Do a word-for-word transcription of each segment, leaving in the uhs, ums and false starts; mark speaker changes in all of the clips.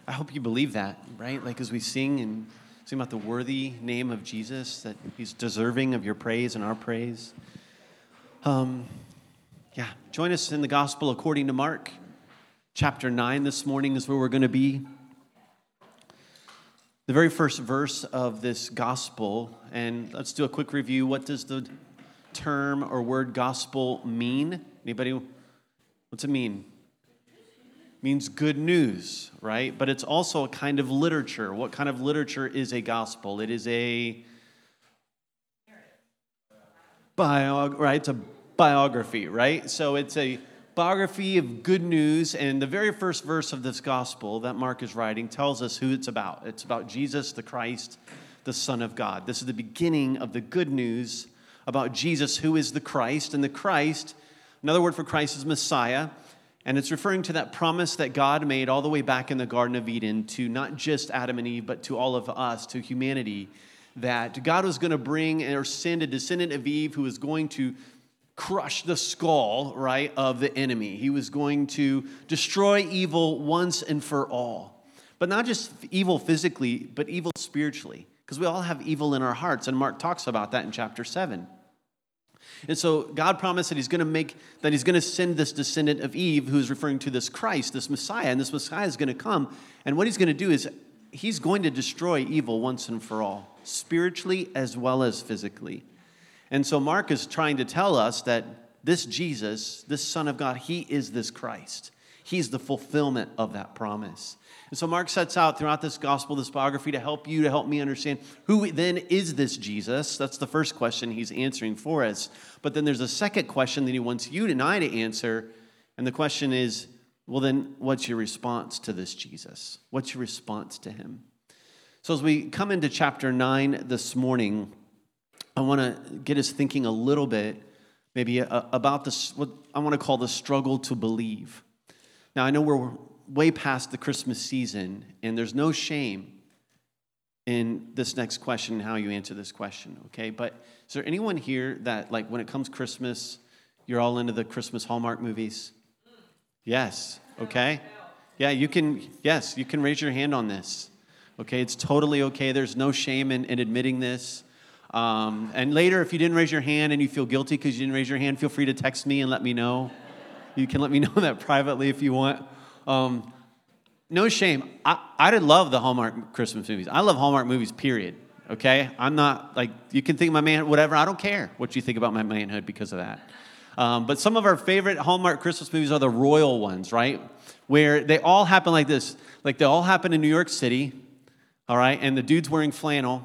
Speaker 1: I hope you believe that, right? Like as we sing and sing about the worthy name of Jesus, that he's deserving of your praise and our praise. Um, yeah, join us in the gospel according to Mark. Chapter nine this morning is where we're going to be. The very first verse of this gospel, and let's do a quick review. What does the term or word gospel mean? Anybody? What's it mean? It means good news, right? But it's also a kind of literature. What kind of literature is a gospel? It is a biog, right? It's a biography, right? So it's a biography of good news, and the very first verse of this gospel that Mark is writing tells us who it's about. It's about Jesus, the Christ, the Son of God. This is the beginning of the good news about Jesus, who is the Christ, and the Christ, another word for Christ is Messiah, and it's referring to that promise that God made all the way back in the Garden of Eden to not just Adam and Eve, but to all of us, to humanity, that God was going to bring or send a descendant of Eve who was going to crush the skull, right, of the enemy. He was going to destroy evil once and for all. But not just evil physically, but evil spiritually. Because we all have evil in our hearts, and Mark talks about that in chapter seven. And so God promised that he's going to make, that he's going to send this descendant of Eve, who's referring to this Christ, this Messiah, and this Messiah is going to come. And what he's going to do is he's going to destroy evil once and for all, spiritually as well as physically. And so Mark is trying to tell us that this Jesus, this Son of God, he is this Christ. He's the fulfillment of that promise. And so Mark sets out throughout this gospel, this biography, to help you, to help me understand who then is this Jesus. That's the first question he's answering for us. But then there's a second question that he wants you and I to answer. And the question is, well, then what's your response to this Jesus? What's your response to him? So as we come into chapter nine this morning, I want to get us thinking a little bit maybe about this, what I want to call the struggle to believe. Now, I know we're way past the Christmas season, and there's no shame in this next question, how you answer this question, okay? But is there anyone here that, like, when it comes Christmas, you're all into the Christmas Hallmark movies? Yes, okay? Yeah, you can, yes, you can raise your hand on this, okay? It's totally okay. There's no shame in, in admitting this. Um, and later, if you didn't raise your hand and you feel guilty because you didn't raise your hand, feel free to text me and let me know. You can let me know that privately if you want. Um, no shame. I, I did love the Hallmark Christmas movies. I love Hallmark movies, period. Okay? I'm not, like, you can think of my man, whatever. I don't care what you think about my manhood because of that. Um, but some of our favorite Hallmark Christmas movies are the royal ones, right? Where they all happen like this. Like, they all happen in New York City, all right? And the dude's wearing flannel.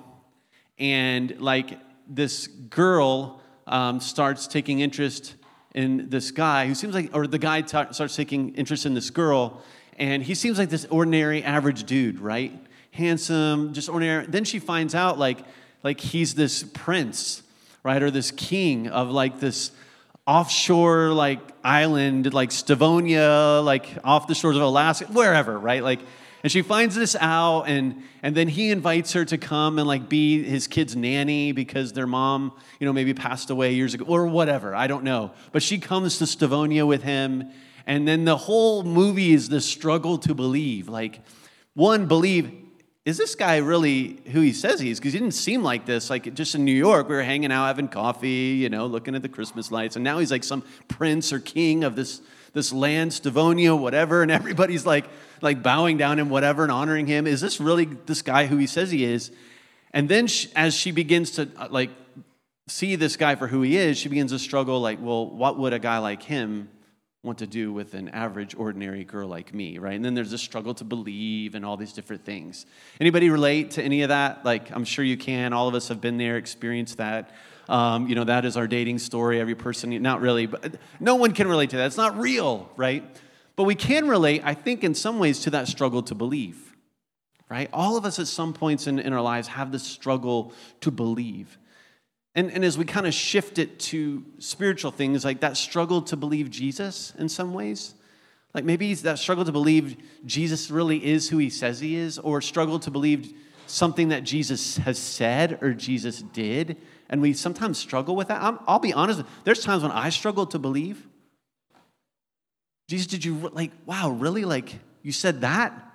Speaker 1: And, like, this girl um, starts taking interest in this guy who seems like, or the guy t- starts taking interest in this girl, and he seems like this ordinary, average dude, right? Handsome, just ordinary. Then she finds out, like, like he's this prince, right, or this king of, like, this offshore, like, island, like Stavonia, like, off the shores of Alaska, wherever, right? Like, and she finds this out, and and then he invites her to come and, like, be his kid's nanny because their mom, you know, maybe passed away years ago or whatever. I don't know. But she comes to Stavonia with him, and then the whole movie is this struggle to believe. Like, one, believe, is this guy really who he says he is? Because he didn't seem like this. Like, just in New York, we were hanging out, having coffee, you know, looking at the Christmas lights, and now he's like some prince or king of this this land, Stavonia, whatever, and everybody's like, like bowing down and whatever and honoring him. Is this really this guy who he says he is? And then she, as she begins to uh, like see this guy for who he is, she begins to struggle like, well, what would a guy like him want to do with an average, ordinary girl like me, right? And then there's a struggle to believe and all these different things. Anybody relate to any of that? Like, I'm sure you can. All of us have been there, experienced that. Um, you know, that is our dating story. Every person, not really, but no one can relate to that. It's not real, right? But we can relate, I think, in some ways to that struggle to believe, right? All of us at some points in, in our lives have this struggle to believe. And, and as we kind of shift it to spiritual things, like that struggle to believe Jesus in some ways, like maybe that struggle to believe Jesus really is who he says he is, or struggle to believe something that Jesus has said or Jesus did, and we sometimes struggle with that. I'm, I'll be honest, there's times when I struggle to believe. Jesus, did you, like, wow, really? Like, you said that?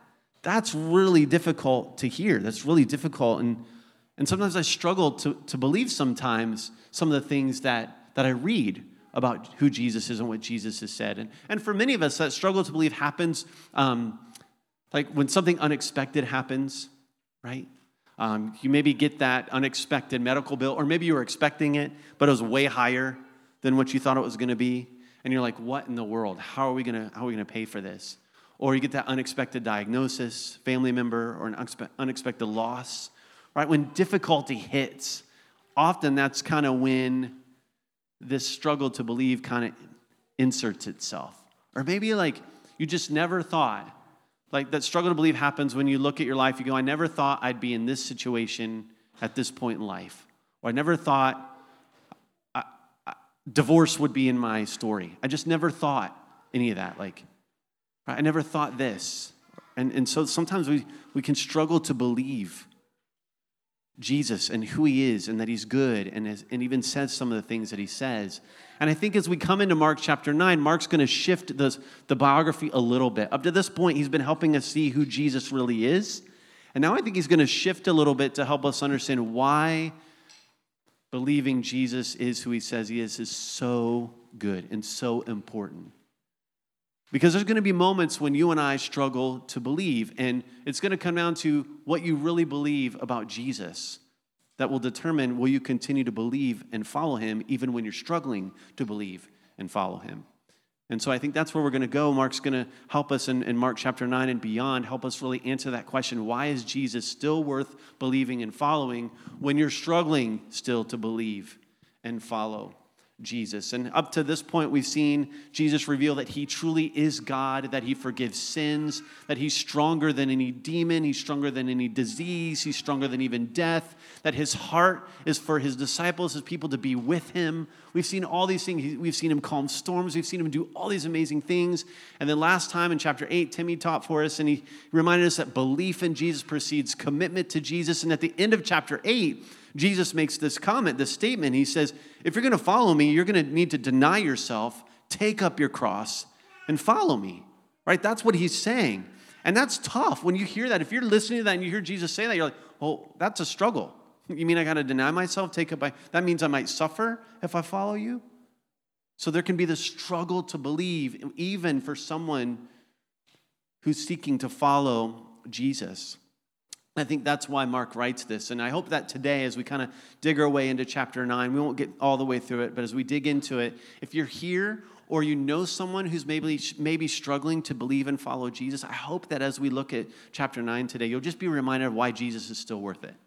Speaker 1: that's really difficult to hear. That's really difficult. And, and sometimes I struggle to, to believe sometimes some of the things that, that I read about who Jesus is and what Jesus has said. And, and for many of us, that struggle to believe happens um, like when something unexpected happens, right? Um, you maybe get that unexpected medical bill, or maybe you were expecting it, but it was way higher than what you thought it was going to be. And you're like, what in the world? How are we going to, how are we going to pay for this? Or you get that unexpected diagnosis, family member, or an unspe- unexpected loss, right? When difficulty hits, often that's kind of when this struggle to believe kind of inserts itself. Or maybe like you just never thought, like that struggle to believe happens when you look at your life, you go, I never thought I'd be in this situation at this point in life. Or I never thought I, I, divorce would be in my story. I just never thought any of that. Like, I never thought this. And, and so sometimes we, we can struggle to believe Jesus and who he is and that he's good and, has, and even says some of the things that he says. And I think as we come into Mark chapter nine, Mark's going to shift the, the biography a little bit. Up to this point, he's been helping us see who Jesus really is. And now I think he's going to shift a little bit to help us understand why believing Jesus is who he says he is is so good and so important. Because there's going to be moments when you and I struggle to believe, and it's going to come down to what you really believe about Jesus that will determine will you continue to believe and follow him even when you're struggling to believe and follow him. And so I think that's where we're going to go. Mark's going to help us in, in Mark chapter nine and beyond, help us really answer that question, why is Jesus still worth believing and following when you're struggling still to believe and follow Jesus. And up to this point, we've seen Jesus reveal that he truly is God, that he forgives sins, that he's stronger than any demon, he's stronger than any disease, he's stronger than even death, that his heart is for his disciples, his people to be with him. We've seen all these things. We've seen him calm storms. We've seen him do all these amazing things. And then last time in chapter eight, Timmy taught for us, and he reminded us that belief in Jesus precedes commitment to Jesus. And at the end of chapter eight, Jesus makes this comment, this statement. He says, if you're going to follow me, you're going to need to deny yourself, take up your cross, and follow me. Right? That's what he's saying. And that's tough. When you hear that, if you're listening to that and you hear Jesus say that, you're like, oh, that's a struggle. You mean I got to deny myself, take up my, that means I might suffer if I follow you? So there can be this struggle to believe, even for someone who's seeking to follow Jesus. I think that's why Mark writes this. And I hope that today, as we kind of dig our way into chapter nine, we won't get all the way through it, but as we dig into it, if you're here or you know someone who's maybe maybe struggling to believe and follow Jesus, I hope that as we look at chapter nine today, you'll just be reminded of why Jesus is still worth it.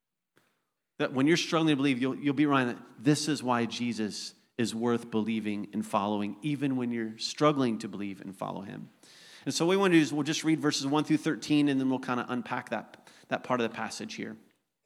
Speaker 1: That when you're struggling to believe, you'll, you'll be reminded that this is why Jesus is worth believing and following, even when you're struggling to believe and follow him. And so what we want to do is we'll just read verses one through thirteen, and then we'll kind of unpack that that part of the passage here.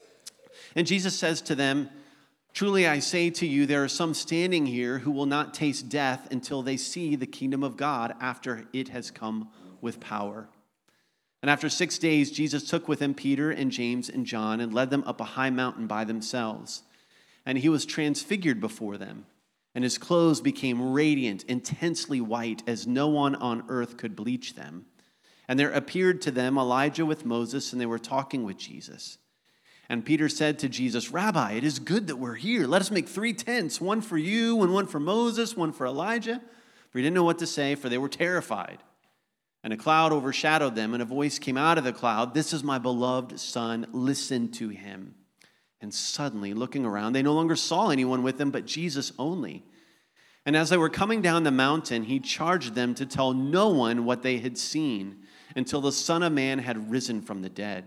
Speaker 1: And Jesus says to them, truly I say to you, there are some standing here who will not taste death until they see the kingdom of God after it has come with power. And after six days, Jesus took with him Peter and James and John and led them up a high mountain by themselves. And he was transfigured before them, and his clothes became radiant, intensely white, as no one on earth could bleach them. And there appeared to them Elijah with Moses, and they were talking with Jesus. And Peter said to Jesus, Rabbi, it is good that we're here. Let us make three tents, one for you, and one for Moses, one for Elijah. For he didn't know what to say, for they were terrified. And a cloud overshadowed them, and a voice came out of the cloud, this is my beloved son, listen to him. And suddenly, looking around, they no longer saw anyone with them but Jesus only. And as they were coming down the mountain, he charged them to tell no one what they had seen until the Son of Man had risen from the dead.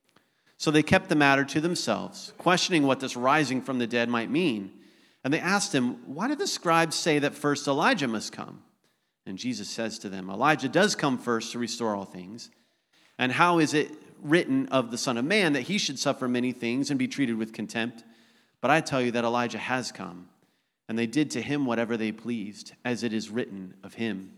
Speaker 1: So they kept the matter to themselves, questioning what this rising from the dead might mean. And they asked him, why did the scribes say that first Elijah must come? And Jesus says to them, Elijah does come first to restore all things. And how is it written of the Son of Man that he should suffer many things and be treated with contempt? But I tell you that Elijah has come, and they did to him whatever they pleased, as it is written of him.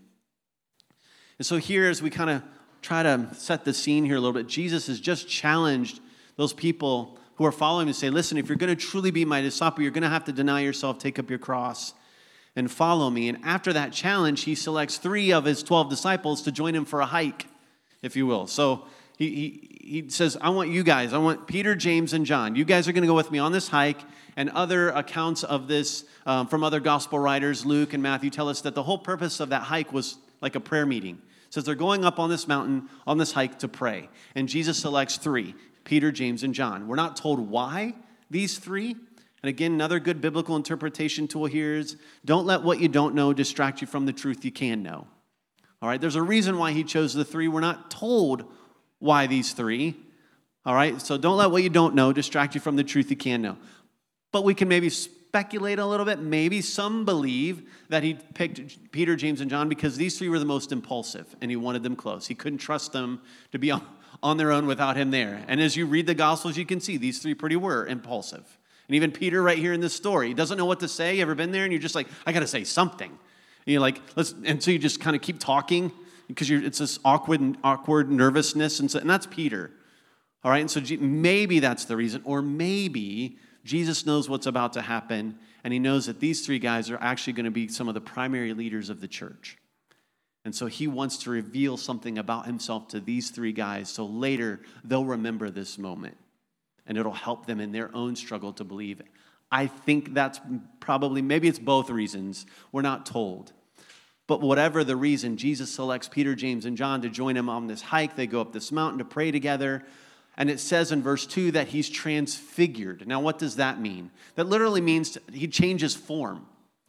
Speaker 1: And so here, as we kind of try to set the scene here a little bit, Jesus has just challenged those people who are following him to say, listen, if you're going to truly be my disciple, you're going to have to deny yourself, take up your cross, and follow me. And after that challenge, he selects three of his twelve disciples to join him for a hike, if you will. So He, he, he says, I want you guys, I want Peter, James, and John. You guys are going to go with me on this hike. And other accounts of this um, from other gospel writers, Luke and Matthew, tell us that the whole purpose of that hike was like a prayer meeting. It says they're going up on this mountain, on this hike to pray. And Jesus selects three, Peter, James, and John. We're not told why these three. And again, another good biblical interpretation tool here is don't let what you don't know distract you from the truth you can know. All right, there's a reason why he chose the three. We're not told why these three. All right, so don't let what you don't know distract you from the truth you can know. But we can maybe speculate a little bit. Maybe some believe that he picked Peter, James, and John because these three were the most impulsive, and he wanted them close. He couldn't trust them to be on, on their own without him there. And as you read the Gospels, you can see these three pretty were impulsive. And even Peter right here in this story, he doesn't know what to say. You ever been there? And you're just like, I got to say something. And you're like, let's. And so you just kind of keep talking because you're, it's this awkward, awkward nervousness. And, so, and that's Peter. All right, and so maybe that's the reason. Or maybe Jesus knows what's about to happen, and he knows that these three guys are actually going to be some of the primary leaders of the church. And so he wants to reveal something about himself to these three guys so later they'll remember this moment, and it'll help them in their own struggle to believe it. I think that's probably, maybe it's both reasons. We're not told. But whatever the reason, Jesus selects Peter, James, and John to join him on this hike. They go up this mountain to pray together. And it says in verse two that he's transfigured. Now, what does that mean? That literally means he changes form.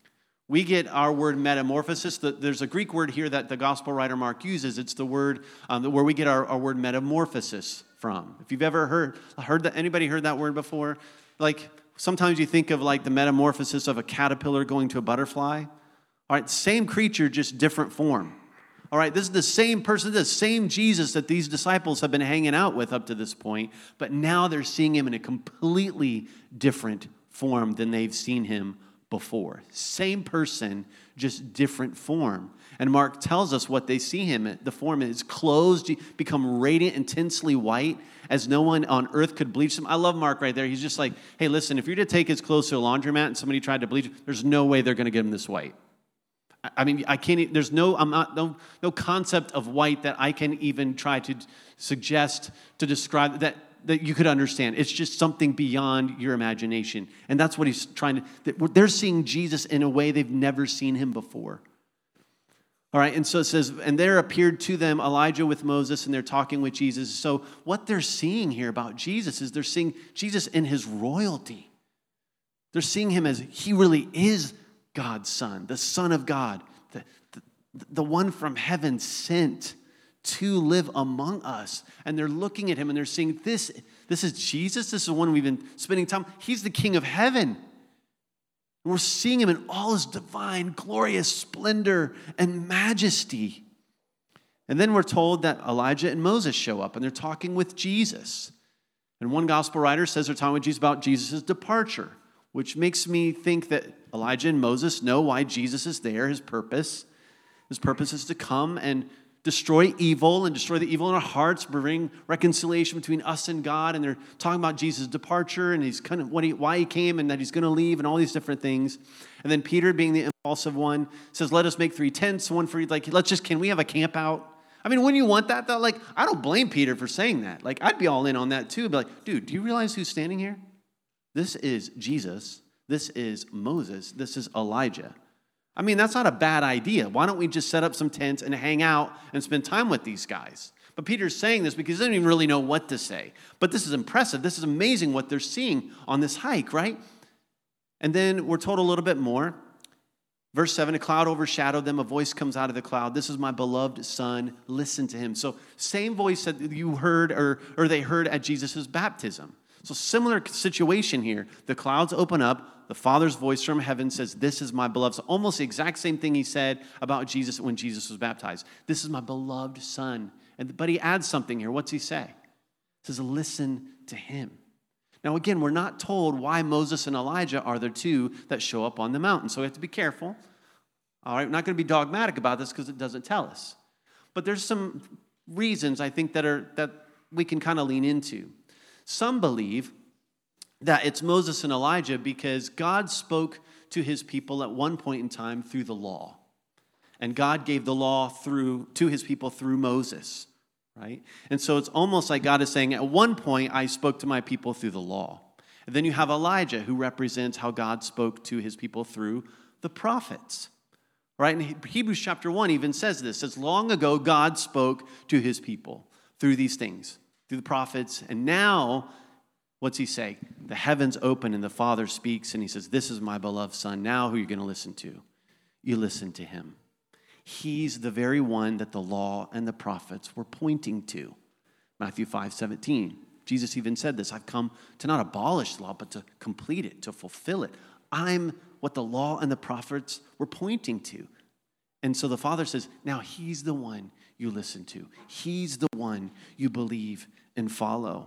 Speaker 1: We get our word metamorphosis. There's a Greek word here that the gospel writer Mark uses. It's the word um, where we get our, our word metamorphosis from. If you've ever heard, heard that, anybody heard that word before? Like sometimes you think of like the metamorphosis of a caterpillar going to a butterfly. All right, same creature, just different form. All right, this is the same person, the same Jesus that these disciples have been hanging out with up to this point, but now they're seeing him in a completely different form than they've seen him before. Same person, just different form. And Mark tells us what they see him in. The form is clothes become radiant, intensely white, as no one on earth could bleach them. I love Mark right there. He's just like, hey, listen, if you're to take his clothes to a laundromat and somebody tried to bleach them, there's no way they're going to get him this white. I mean, I can't, there's no, I'm not, no, no concept of white that I can even try to suggest to describe that, that you could understand. It's just something beyond your imagination. And that's what he's trying to, they're seeing Jesus in a way they've never seen him before. All right, and so it says, and there appeared to them Elijah with Moses, and they're talking with Jesus. So what they're seeing here about Jesus is they're seeing Jesus in his royalty. They're seeing him as he really is God's son, the Son of God, the, the, the one from heaven sent to live among us. And they're looking at him and they're seeing this, this is Jesus. This is the one we've been spending time. He's the King of heaven. And we're seeing him in all his divine, glorious splendor and majesty. And then we're told that Elijah and Moses show up and they're talking with Jesus. And one gospel writer says they're talking with Jesus about Jesus' departure, which makes me think that Elijah and Moses know why Jesus is there, his purpose. His purpose is to come and destroy evil and destroy the evil in our hearts, bring reconciliation between us and God. And they're talking about Jesus' departure and he's kind of what he, why he came and that he's going to leave and all these different things. And then Peter, being the impulsive one, says, let us make three tents, one for each. Like, let's just, can we have a camp out? I mean, wouldn't you want that though? Like, I don't blame Peter for saying that. Like, I'd be all in on that too. Be like, dude, do you realize who's standing here? This is Jesus. This is Moses. This is Elijah. I mean, that's not a bad idea. Why don't we just set up some tents and hang out and spend time with these guys? But Peter's saying this because he doesn't even really know what to say. But this is impressive. This is amazing what they're seeing on this hike, right? And then we're told a little bit more. Verse seven, a cloud overshadowed them. A voice comes out of the cloud. This is my beloved son. Listen to him. So same voice that you heard or, or they heard at Jesus' baptism. So similar situation here. The clouds open up. The Father's voice from heaven says, this is my beloved son. Almost the exact same thing he said about Jesus when Jesus was baptized. This is my beloved son. And, but he adds something here. What's he say? He says, listen to him. Now, again, we're not told why Moses and Elijah are the two that show up on the mountain. So we have to be careful. All right, we're not going to be dogmatic about this because it doesn't tell us. But there's some reasons, I think, that are that we can kind of lean into. Some believe that it's Moses and Elijah because God spoke to his people at one point in time through the law. And God gave the law through to his people through Moses. right? And so it's almost like God is saying, at one point, I spoke to my people through the law. And then you have Elijah, who represents how God spoke to his people through the prophets, right? And Hebrews chapter one even says this, says, long ago, God spoke to his people through these things, through the prophets. And now, what's he say? The heavens open and the Father speaks and he says, this is my beloved Son. Now who are you going to listen to? You listen to him. He's the very one that the law and the prophets were pointing to. Matthew five seventeen. Jesus even said this, I've come to not abolish the law, but to complete it, to fulfill it. I'm what the law and the prophets were pointing to. And so the Father says, now he's the one you listen to. He's the one you believe and follow.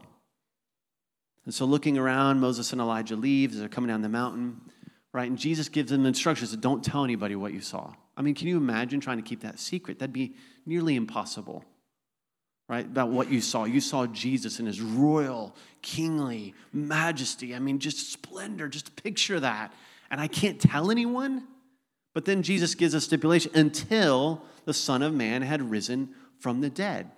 Speaker 1: And so looking around, Moses and Elijah leave as they're coming down the mountain, right? And Jesus gives them instructions that don't tell anybody what you saw. I mean, can you imagine trying to keep that secret? That'd be nearly impossible. Right, about what you saw. You saw Jesus in his royal, kingly majesty. I mean, just splendor, just picture that. And I can't tell anyone. But then Jesus gives a stipulation until the Son of Man had risen from the dead.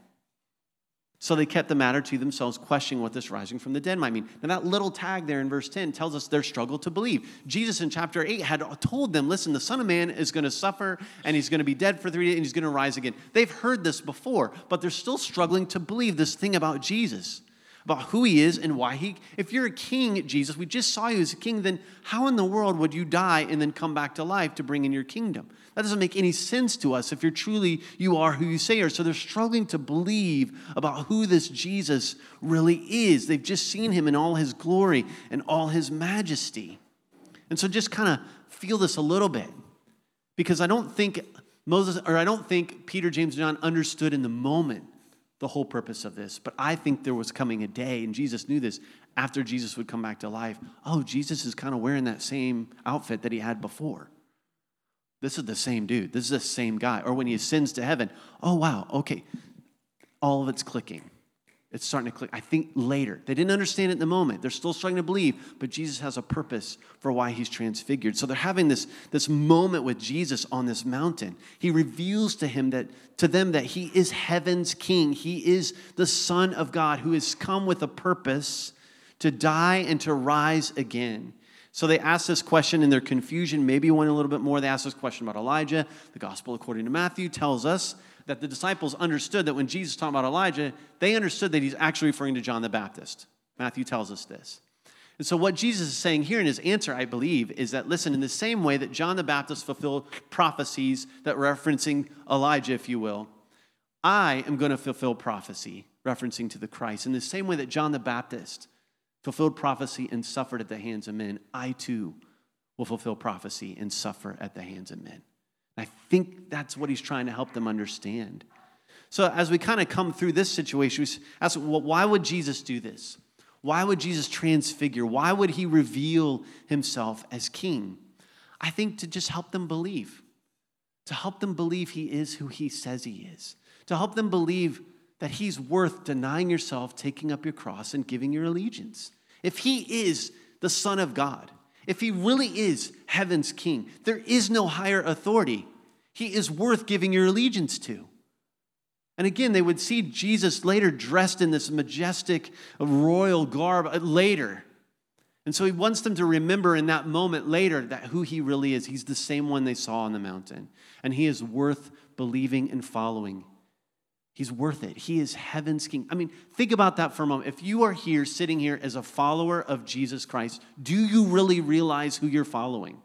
Speaker 1: So they kept the matter to themselves, questioning what this rising from the dead might mean. Now that little tag there in verse ten tells us their struggle to believe. Jesus in chapter eight had told them, listen, the Son of Man is going to suffer and he's going to be dead for three days and he's going to rise again. They've heard this before, but they're still struggling to believe this thing about Jesus, about who he is and why he, if you're a king, Jesus, we just saw you as a king, then how in the world would you die and then come back to life to bring in your kingdom? That doesn't make any sense to us if you're truly, you are who you say you are. So they're struggling to believe about who this Jesus really is. They've just seen him in all his glory and all his majesty. And so just kind of feel this a little bit. Because I don't think Moses, or I don't think Peter, James, and John understood in the moment the whole purpose of this. But I think there was coming a day, and Jesus knew this, after Jesus would come back to life. Oh, Jesus is kind of wearing that same outfit that he had before. This is the same dude. This is the same guy. Or when he ascends to heaven, oh, wow, okay. All of it's clicking. It's starting to click. I think later. They didn't understand it in the moment. They're still struggling to believe, but Jesus has a purpose for why he's transfigured. So they're having this, this moment with Jesus on this mountain. He reveals to him that to them that he is heaven's king. He is the Son of God who has come with a purpose to die and to rise again. So they asked this question in their confusion. Maybe went a little bit more. They asked this question about Elijah. The gospel, according to Matthew, tells us that the disciples understood that when Jesus talked about Elijah, they understood that he's actually referring to John the Baptist. Matthew tells us this. And so what Jesus is saying here in his answer, I believe, is that, listen, in the same way that John the Baptist fulfilled prophecies that referencing Elijah, if you will, I am going to fulfill prophecy referencing to the Christ. In the same way that John the Baptist fulfilled prophecy and suffered at the hands of men, I too will fulfill prophecy and suffer at the hands of men. And I think that's what he's trying to help them understand. So as we kind of come through this situation, we ask, well, why would Jesus do this? Why would Jesus transfigure? Why would he reveal himself as king? I think to just help them believe. To help them believe he is who he says he is. To help them believe that he's worth denying yourself, taking up your cross, and giving your allegiance. If he is the Son of God, if he really is heaven's king, there is no higher authority he is worth giving your allegiance to. And again, they would see Jesus later dressed in this majestic royal garb later. And so he wants them to remember in that moment later that who he really is. He's the same one they saw on the mountain. And he is worth believing and following. He's worth it. He is heaven's king. I mean, think about that for a moment. If you are here, sitting here as a follower of Jesus Christ, do you really realize who you're following?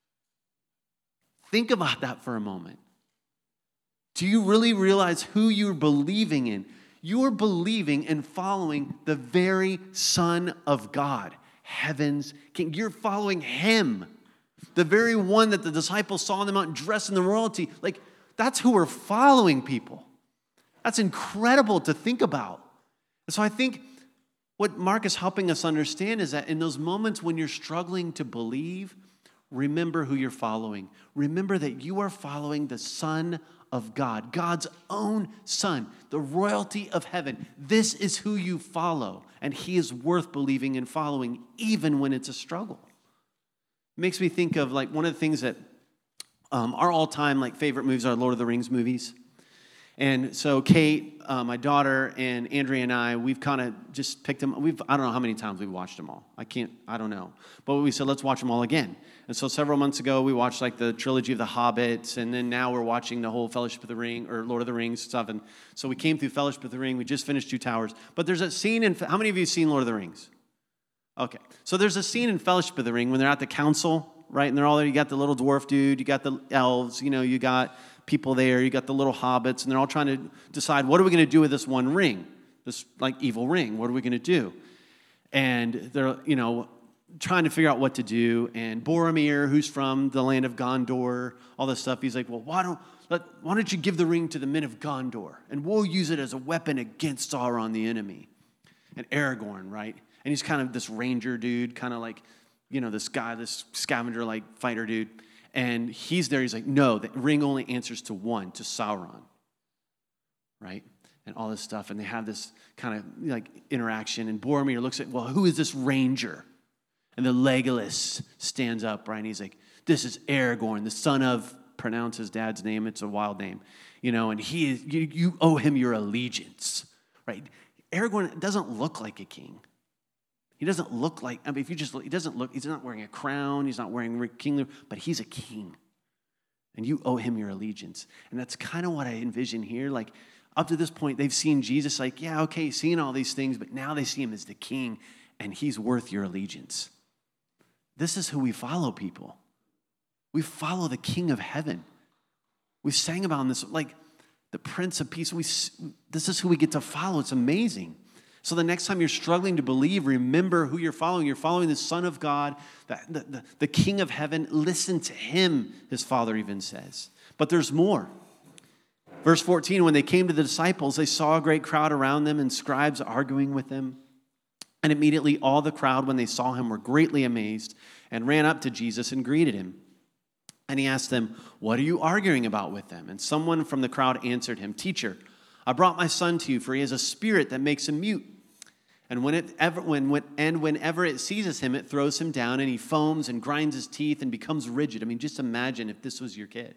Speaker 1: Think about that for a moment. Do you really realize who you're believing in? You're believing and following the very Son of God, heaven's king. You're following him, the very one that the disciples saw on the mountain dressed in the royalty. Like, that's who we're following, people. That's incredible to think about. And so I think what Mark is helping us understand is that in those moments when you're struggling to believe, remember who you're following. Remember that you are following the Son of God, God's own Son, the royalty of heaven. This is who you follow, and he is worth believing and following, even when it's a struggle. It makes me think of like one of the things that um, our all-time like favorite movies are Lord of the Rings movies. And so Kate, uh, my daughter, and Andrea and I, we've kind of just picked them. We've I don't know how many times we've watched them all. I can't, I don't know. But we said, let's watch them all again. And so several months ago, we watched like the trilogy of the Hobbits, and then now we're watching the whole Fellowship of the Ring, or Lord of the Rings stuff. And so we came through Fellowship of the Ring. We just finished Two Towers. But there's a scene in, how many of you have seen Lord of the Rings? Okay. So there's a scene in Fellowship of the Ring when they're at the council, right? And they're all there. You got the little dwarf dude, you got the elves, you know, you got people there, you got the little hobbits, and they're all trying to decide, what are we going to do with this one ring, this like evil ring? What are we going to do? And they're, you know, trying to figure out what to do. And Boromir, who's from the land of Gondor, all this stuff, he's like, well, why don't let, why don't you give the ring to the men of Gondor, and we'll use it as a weapon against Sauron, the enemy. And Aragorn, right? And he's kind of this ranger dude, kind of like, you know, this guy, this scavenger like fighter dude. And he's there, he's like, no, the ring only answers to one, to Sauron, right? And all this stuff, and they have this kind of like interaction, and Boromir looks at, well, who is this ranger? And the Legolas stands up, right, and he's like, this is Aragorn, the son of, pronounce his dad's name, it's a wild name, you know, and he is, you, you owe him your allegiance, right? Aragorn doesn't look like a king. He doesn't look like, I mean, if you just look, he doesn't look, he's not wearing a crown, he's not wearing kingly, but he's a king. And you owe him your allegiance. And that's kind of what I envision here. Like, up to this point, they've seen Jesus like, yeah, okay, seeing all these things, but now they see him as the king, and he's worth your allegiance. This is who we follow, people. We follow the King of heaven. We sang about him this, like, the Prince of Peace. We, this is who we get to follow. It's amazing. So the next time you're struggling to believe, remember who you're following. You're following the Son of God, the, the, the, the King of heaven. Listen to him, his Father even says. But there's more. Verse fourteen, when they came to the disciples, they saw a great crowd around them and scribes arguing with them. And immediately all the crowd, when they saw him, were greatly amazed and ran up to Jesus and greeted him. And he asked them, what are you arguing about with them? And someone from the crowd answered him, Teacher, I brought my son to you, for he has a spirit that makes him mute. And when it ever, when, when, and whenever it seizes him, it throws him down, and he foams and grinds his teeth and becomes rigid. I mean, just imagine if this was your kid.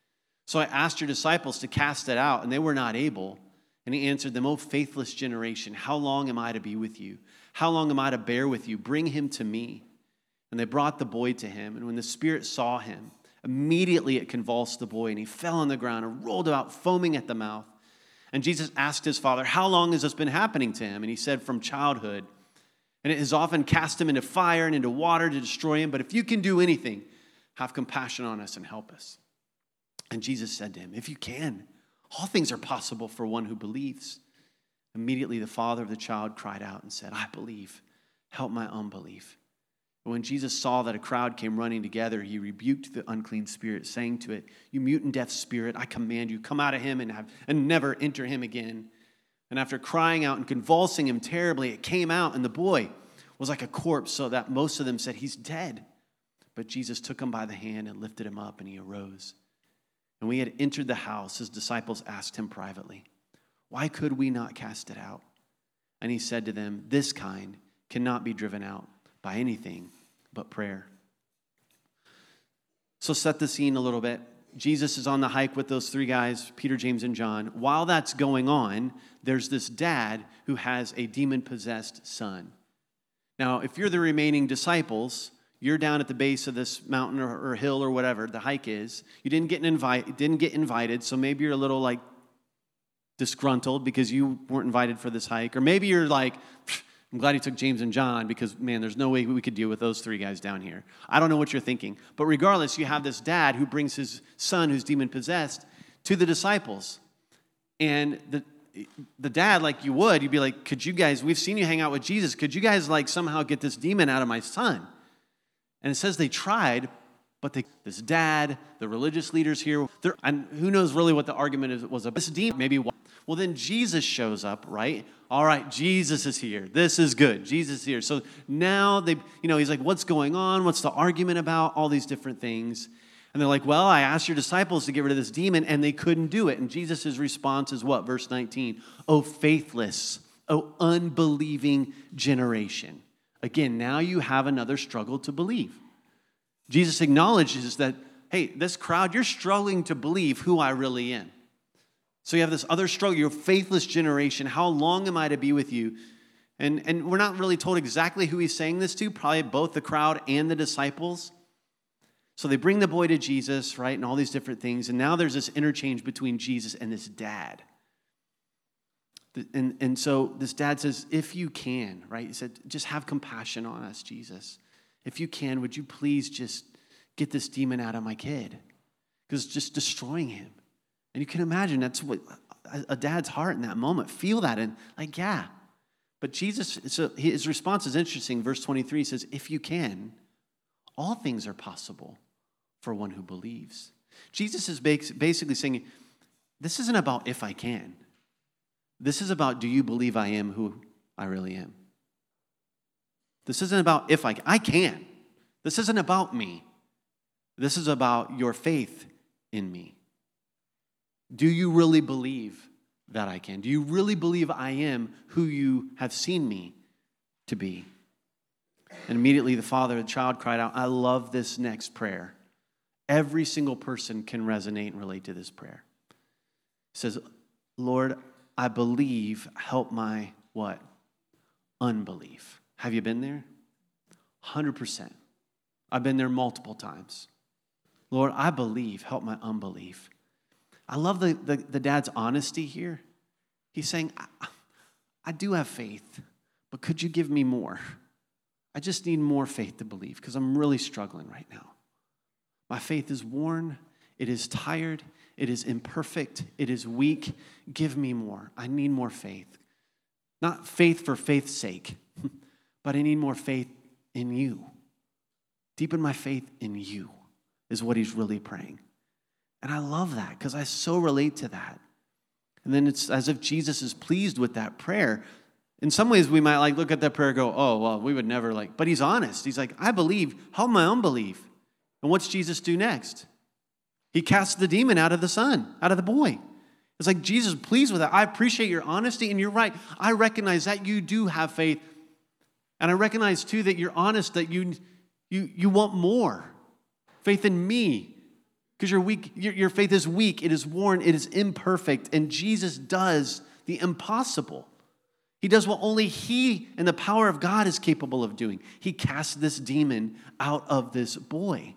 Speaker 1: So I asked your disciples to cast it out, and they were not able. And he answered them, O faithless generation, how long am I to be with you? How long am I to bear with you? Bring him to me. And they brought the boy to him. And when the spirit saw him, immediately it convulsed the boy, and he fell on the ground and rolled about, foaming at the mouth. And Jesus asked his father, how long has this been happening to him? And he said, from childhood. And it has often cast him into fire and into water to destroy him. But if you can do anything, have compassion on us and help us. And Jesus said to him, if you can, all things are possible for one who believes. Immediately the father of the child cried out and said, I believe, help my unbelief. And when Jesus saw that a crowd came running together, he rebuked the unclean spirit, saying to it, you mute and deaf spirit, I command you, come out of him and, have, and never enter him again. And after crying out and convulsing him terribly, it came out, and the boy was like a corpse, so that most of them said, he's dead. But Jesus took him by the hand and lifted him up, and he arose. And when he had entered the house, his disciples asked him privately, why could we not cast it out? And he said to them, this kind cannot be driven out by anything but prayer. So set the scene a little bit. Jesus is on the hike with those three guys, Peter, James, and John. While that's going on, there's this dad who has a demon-possessed son. Now, if you're the remaining disciples, you're down at the base of this mountain or, or hill or whatever the hike is. You didn't get an invite, didn't get invited, so maybe you're a little like disgruntled because you weren't invited for this hike. Or maybe you're like, I'm glad he took James and John because, man, there's no way we could deal with those three guys down here. I don't know what you're thinking. But regardless, you have this dad who brings his son who's demon-possessed to the disciples. And the the dad, like you would, you'd be like, could you guys, we've seen you hang out with Jesus. Could you guys like somehow get this demon out of my son? And it says they tried, but they, this dad, the religious leaders here, and who knows really what the argument is, was about this demon, maybe. Well, then Jesus shows up, right? All right, Jesus is here. This is good. Jesus is here. So now they, you know, he's like, what's going on? What's the argument about? All these different things. And they're like, well, I asked your disciples to get rid of this demon, and they couldn't do it. And Jesus' response is what? Verse nineteen. Oh, faithless, oh, unbelieving generation. Again, now you have another struggle to believe. Jesus acknowledges that, hey, this crowd, you're struggling to believe who I really am. So you have this other struggle, your faithless generation. How long am I to be with you? And, and we're not really told exactly who he's saying this to, probably both the crowd and the disciples. So they bring the boy to Jesus, right, and all these different things. And now there's this interchange between Jesus and this dad. And, and so this dad says, if you can, right, he said, just have compassion on us, Jesus. If you can, would you please just get this demon out of my kid? Because it's just destroying him. And you can imagine that's what a dad's heart in that moment. Feel that and like, yeah. But Jesus, so his response is interesting. Verse twenty-three says, if you can, all things are possible for one who believes. Jesus is basically saying, this isn't about if I can. This is about, do you believe I am who I really am? This isn't about if I can. I can. This isn't about me. This is about your faith in me. Do you really believe that I can? Do you really believe I am who you have seen me to be? And immediately the father of the child cried out, I love this next prayer. Every single person can resonate and relate to this prayer. It says, Lord, I believe, help my what? Unbelief. Have you been there? one hundred percent. I've been there multiple times. Lord, I believe, help my unbelief. I love the, the, the dad's honesty here. He's saying, I, I do have faith, but could you give me more? I just need more faith to believe because I'm really struggling right now. My faith is worn. It is tired. It is imperfect. It is weak. Give me more. I need more faith. Not faith for faith's sake, but I need more faith in you. Deepen my faith in you is what he's really praying. And I love that because I so relate to that. And then it's as if Jesus is pleased with that prayer. In some ways, we might like look at that prayer and go, oh, well, we would never like, but he's honest. He's like, I believe, help my unbelief. And what's Jesus do next? He casts the demon out of the son, out of the boy. It's like, Jesus, pleased with that. I appreciate your honesty, and you're right. I recognize that you do have faith. And I recognize, too, that you're honest, that you, you, you want more. Faith in me. Because your weak, your, your faith is weak, it is worn, it is imperfect, and Jesus does the impossible. He does what only he and the power of God is capable of doing. He casts this demon out of this boy.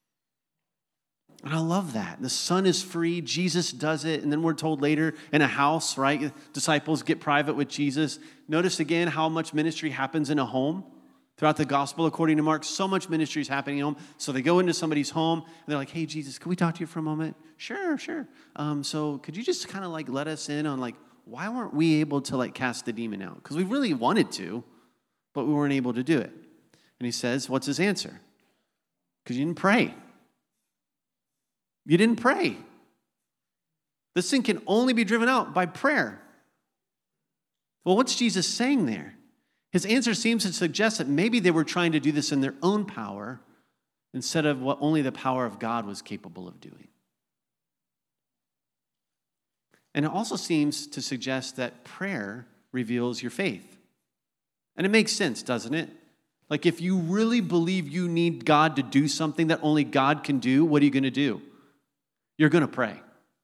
Speaker 1: And I love that. The son is free, Jesus does it, and then we're told later in a house, right? Disciples get private with Jesus. Notice again how much ministry happens in a home. Throughout the gospel, according to Mark, so much ministry is happening at home. So they go into somebody's home, and they're like, hey, Jesus, can we talk to you for a moment? Sure, sure. Um, so could you just kind of like let us in on like, why weren't we able to like cast the demon out? Because we really wanted to, but we weren't able to do it. And he says, what's his answer? Because you didn't pray. You didn't pray. This thing can only be driven out by prayer. Well, what's Jesus saying there? His answer seems to suggest that maybe they were trying to do this in their own power instead of what only the power of God was capable of doing. And it also seems to suggest that prayer reveals your faith. And it makes sense, doesn't it? Like if you really believe you need God to do something that only God can do, what are you going to do? You're going to pray.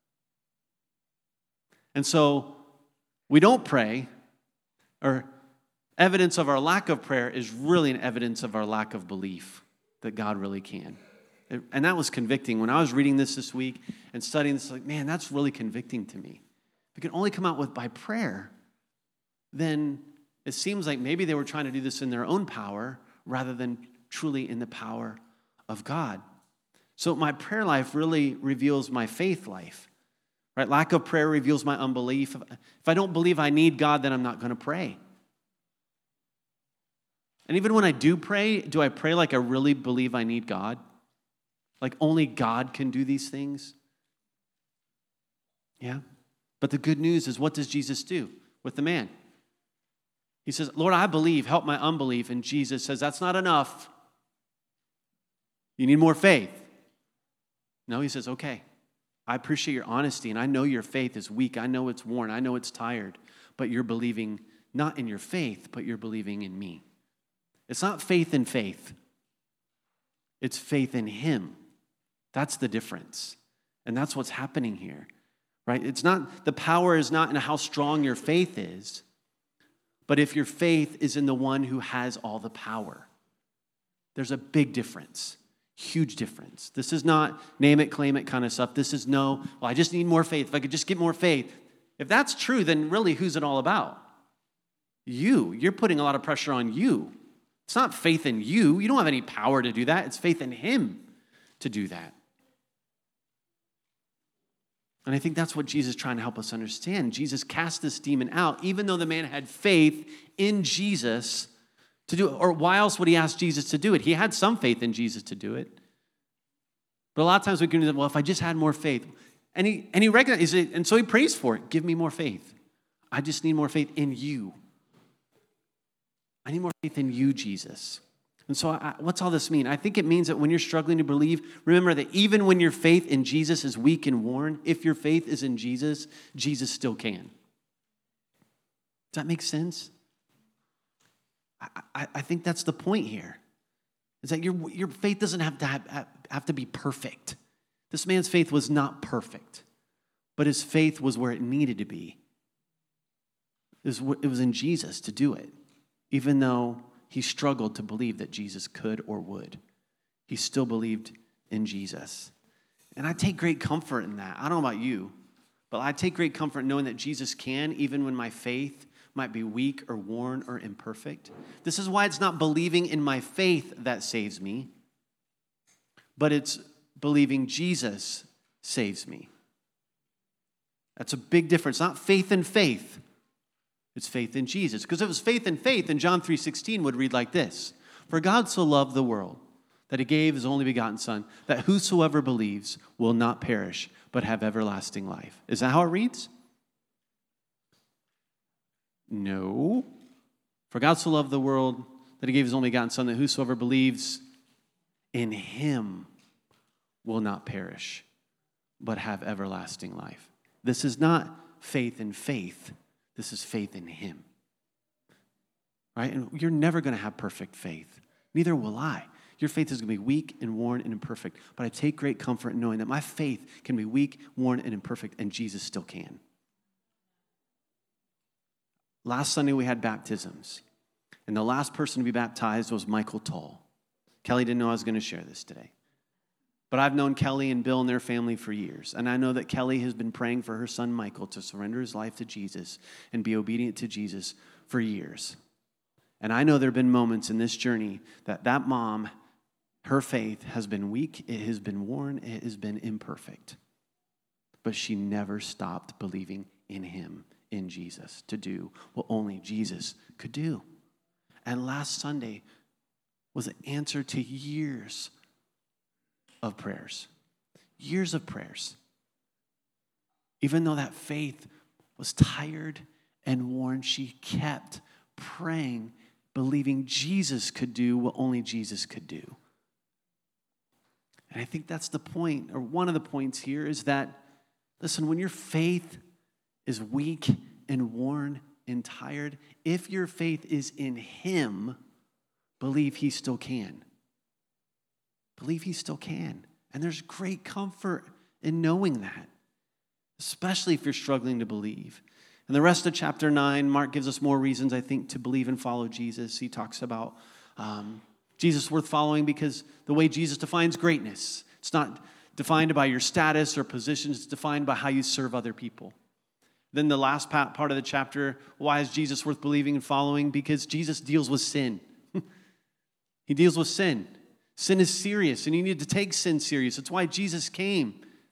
Speaker 1: And so we don't pray, or evidence of our lack of prayer is really an evidence of our lack of belief that God really can. And that was convicting. When I was reading this this week and studying this, like, man, that's really convicting to me. If it can only come out with by prayer, then it seems like maybe they were trying to do this in their own power rather than truly in the power of God. So my prayer life really reveals my faith life. Right? Lack of prayer reveals my unbelief. If I don't believe I need God, then I'm not going to pray. And even when I do pray, do I pray like I really believe I need God? Like only God can do these things? Yeah. But the good news is, what does Jesus do with the man? He says, Lord, I believe, help my unbelief. And Jesus says, that's not enough. You need more faith. No, he says, okay, I appreciate your honesty, and I know your faith is weak. I know it's worn. I know it's tired. But you're believing not in your faith, but you're believing in me. It's not faith in faith. It's faith in him. That's the difference. And that's what's happening here. right? It's not, the power is not in how strong your faith is, but if your faith is in the one who has all the power. There's a big difference, huge difference. This is not name it, claim it kind of stuff. This is no, well, I just need more faith. If I could just get more faith. If that's true, then really who's it all about? You. You're putting a lot of pressure on you. It's not faith in you. You don't have any power to do that. It's faith in him to do that. And I think that's what Jesus is trying to help us understand. Jesus cast this demon out, even though the man had faith in Jesus to do it. Or why else would he ask Jesus to do it? He had some faith in Jesus to do it. But a lot of times we can do that, well, if I just had more faith. And he, and he recognizes it, and so he prays for it. Give me more faith. I just need more faith in you. I need more faith in you, Jesus. And so I, what's all this mean? I think it means that when you're struggling to believe, remember that even when your faith in Jesus is weak and worn, if your faith is in Jesus, Jesus still can. Does that make sense? I, I, I think that's the point here. Is that your, your faith doesn't have to have, have to be perfect. This man's faith was not perfect, but his faith was where it needed to be. It was, it was in Jesus to do it. Even though he struggled to believe that Jesus could or would, he still believed in Jesus. And I take great comfort in that. I don't know about you, but I take great comfort knowing that Jesus can, even when my faith might be weak or worn or imperfect. This is why it's not believing in my faith that saves me, but it's believing Jesus saves me. That's a big difference. Not faith in faith. It's faith in Jesus. Because if it was faith in faith, then John three sixteen would read like this. For God so loved the world that he gave his only begotten Son, that whosoever believes will not perish, but have everlasting life. Is that how it reads? No. For God so loved the world that he gave his only begotten Son, that whosoever believes in him will not perish, but have everlasting life. This is not faith in faith. This is faith in him. Right? And you're never going to have perfect faith. Neither will I. Your faith is going to be weak and worn and imperfect. But I take great comfort in knowing that my faith can be weak, worn, and imperfect, and Jesus still can. Last Sunday we had baptisms. And the last person to be baptized was Michael Toll. Kelly didn't know I was going to share this today. But I've known Kelly and Bill and their family for years. And I know that Kelly has been praying for her son Michael to surrender his life to Jesus and be obedient to Jesus for years. And I know there have been moments in this journey that that mom, her faith has been weak, it has been worn, it has been imperfect. But she never stopped believing in him, in Jesus, to do what only Jesus could do. And last Sunday was an answer to years of prayers. Years of prayers. Even though that faith was tired and worn, she kept praying, believing Jesus could do what only Jesus could do. And I think that's the point, or one of the points here is that, listen, when your faith is weak and worn and tired, if your faith is in him, believe he still can. Believe he still can. And there's great comfort in knowing that, especially if you're struggling to believe. In the rest of chapter nine, Mark gives us more reasons, I think, to believe and follow Jesus. He talks about um, Jesus worth following because the way Jesus defines greatness, it's not defined by your status or position, it's defined by how you serve other people. Then the last part of the chapter, why is Jesus worth believing and following? Because Jesus deals with sin. He deals with sin. Sin is serious, and you need to take sin serious. That's why Jesus came.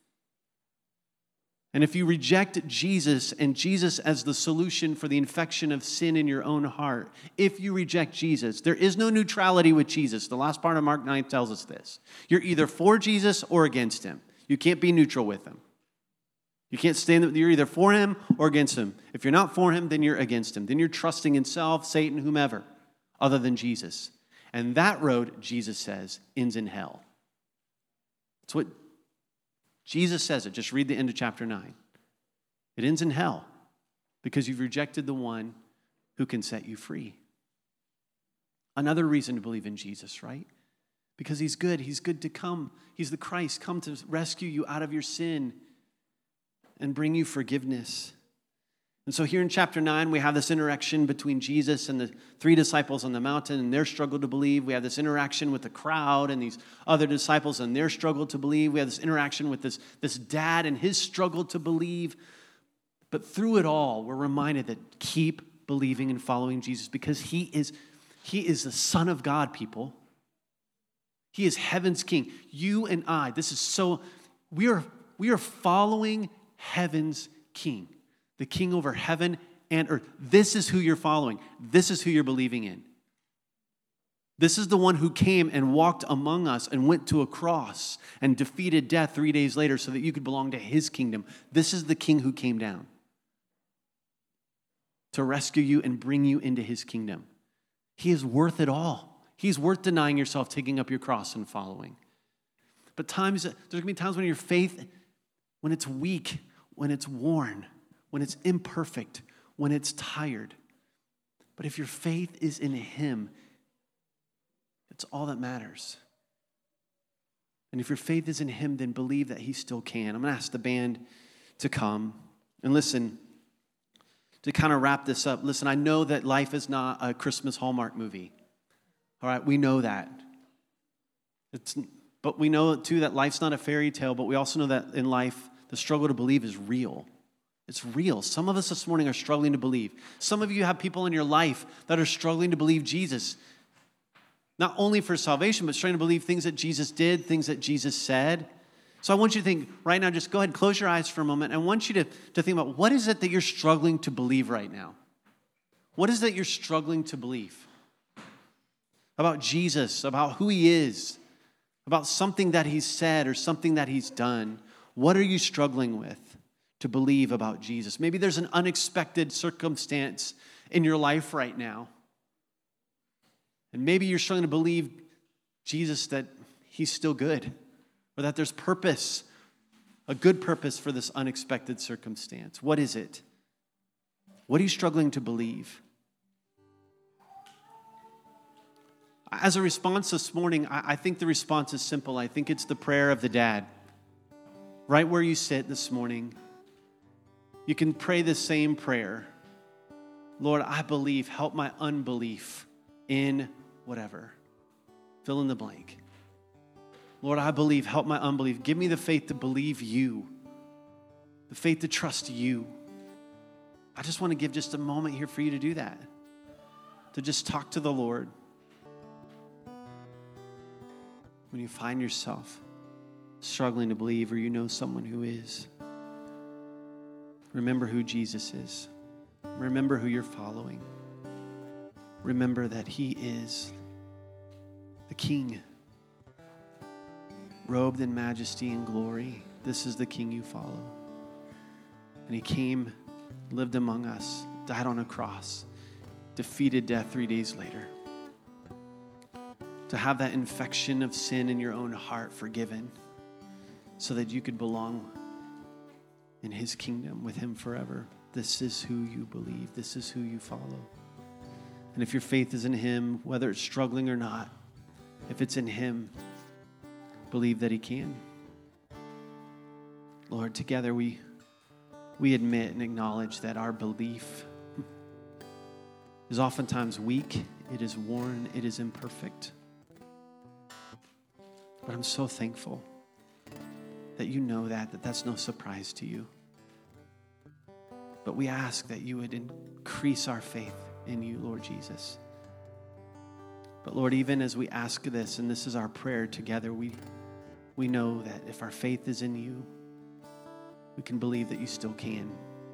Speaker 1: And if you reject Jesus and Jesus as the solution for the infection of sin in your own heart, if you reject Jesus, there is no neutrality with Jesus. The last part of Mark nine tells us this. You're either for Jesus or against him. You can't be neutral with him. You can't stand, you're either for him or against him. If you're not for him, then you're against him. Then you're trusting in self, Satan, whomever, other than Jesus. And that road, Jesus says, ends in hell. That's what Jesus says it. Just read the end of chapter nine. It ends in hell because you've rejected the one who can set you free. Another reason to believe in Jesus, right? Because he's good. He's good to come. He's the Christ, come to rescue you out of your sin. and bring you forgiveness. And so here in chapter nine, we have this interaction between Jesus and the three disciples on the mountain and their struggle to believe. We have this interaction with the crowd and these other disciples and their struggle to believe. We have this interaction with this, this dad and his struggle to believe. But through it all, we're reminded that keep believing and following Jesus because he is, he is the Son of God, people. He is heaven's king. You and I, this is so, we are, we are following heaven's king. The king over heaven and earth. This is who you're following. This is who you're believing in. This is the one who came and walked among us and went to a cross and defeated death three days later so that you could belong to his kingdom. This is the king who came down to rescue you and bring you into his kingdom. He is worth it all. He's worth denying yourself, taking up your cross and following. But times, there's going to be times when your faith, when it's weak, when it's worn, when it's imperfect, when it's tired. But if your faith is in him, it's all that matters. And if your faith is in him, then believe that he still can. I'm going to ask the band to come. And listen, to kind of wrap this up, listen, I know that life is not a Christmas Hallmark movie. All right, we know that. It's, but we know, too, that life's not a fairy tale, but we also know that in life, the struggle to believe is real. It's real. Some of us this morning are struggling to believe. Some of you have people in your life that are struggling to believe Jesus. Not only for salvation, but struggling to believe things that Jesus did, things that Jesus said. So I want you to think right now, just go ahead and close your eyes for a moment. I want you to, to think about what is it that you're struggling to believe right now? What is it that you're struggling to believe? About Jesus, about who he is, about something that he's said or something that he's done. What are you struggling with to believe about Jesus? Maybe there's an unexpected circumstance in your life right now. And maybe you're struggling to believe Jesus, that he's still good, or that there's purpose, a good purpose for this unexpected circumstance. What is it? What are you struggling to believe? As a response this morning, I think the response is simple. I think it's the prayer of the dad. Right where you sit this morning, you can pray the same prayer. Lord, I believe. Help my unbelief in whatever. Fill in the blank. Lord, I believe. Help my unbelief. Give me the faith to believe you. The faith to trust you. I just want to give just a moment here for you to do that. To just talk to the Lord. When you find yourself struggling to believe, or you know someone who is, remember who Jesus is. Remember who you're following. Remember that he is the King, robed in majesty and glory. This is the King you follow. And he came, lived among us, died on a cross, defeated death three days later. To have that infection of sin in your own heart forgiven so that you could belong in his kingdom with him forever. This is who you believe. This is who you follow. And if your faith is in him, whether it's struggling or not, if it's in him, believe that he can. Lord, together we, we admit and acknowledge that our belief is oftentimes weak, it is worn, it is imperfect. But I'm so thankful that you know that, that that's no surprise to you. But we ask that you would increase our faith in you, Lord Jesus. But Lord, even as we ask this, and this is our prayer together, we, we know that if our faith is in you, we can believe that you still can.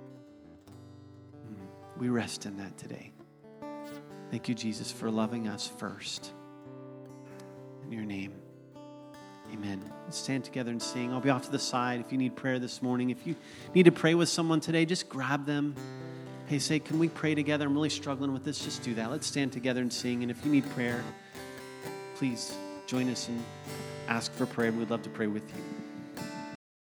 Speaker 1: We rest in that today. Thank you, Jesus, for loving us first. In your name. Amen. Let's stand together and sing. I'll be off to the side if you need prayer this morning. If you need to pray with someone today, just grab them. Hey, say, can we pray together? I'm really struggling with this. Just do that. Let's stand together and sing. And if you need prayer, please join us and ask for prayer. We'd love to pray with you.